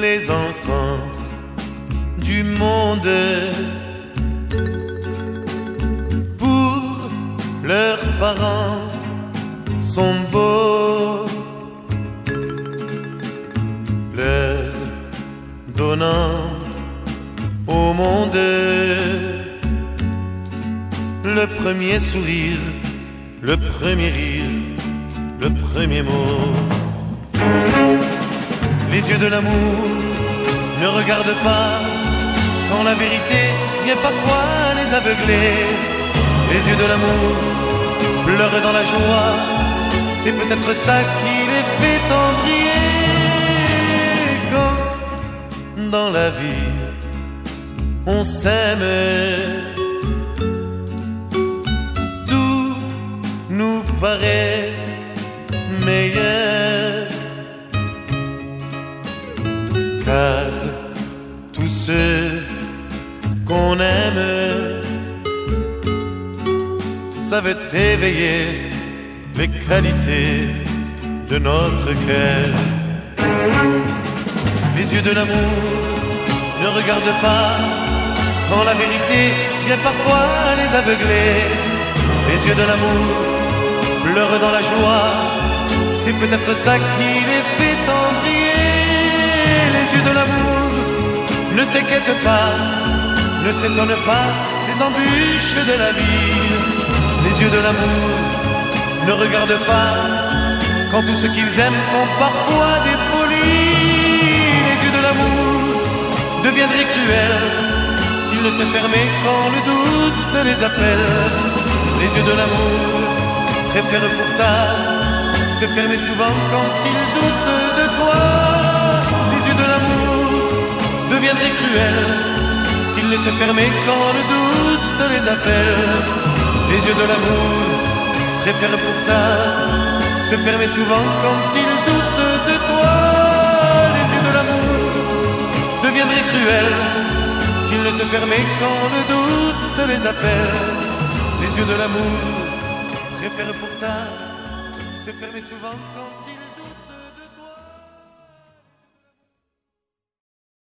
les enfants du monde pour leurs parents sont beaux, leur donnant au monde le premier sourire, le premier rire, le premier mot. Les yeux de l'amour ne regardent pas quand la vérité vient parfois les aveugler. Les yeux de l'amour pleurent dans la joie, c'est peut-être ça qui les fait en briller. Quand dans la vie on s'aime, tout nous paraît meilleur, car tous ceux qu'on aime savent éveiller les qualités de notre cœur. Les yeux de l'amour ne regardent pas quand la vérité vient parfois les aveugler. Les yeux de l'amour pleurent dans la joie, c'est peut-être ça qui les fait en briller. Les yeux de l'amour ne s'inquiètent pas, ne s'étonnent pas des embûches de la vie. Les yeux de l'amour ne regardent pas quand tout ce qu'ils aiment font parfois des folies. Les yeux de l'amour deviendraient cruels s'ils ne se fermaient quand le doute les appelle. Les yeux de l'amour préfèrent pour ça se fermer souvent quand ils doutent de toi. Les yeux de l'amour deviendraient cruels s'ils ne se fermaient quand le doute les appelle. Les yeux de l'amour préfèrent pour ça se fermer souvent quand ils doutent de toi. Les yeux de l'amour deviendraient cruels s'ils ne se fermaient quand le doute les appelle. Les yeux de l'amour préfèrent pour ça se fermer souvent quand ils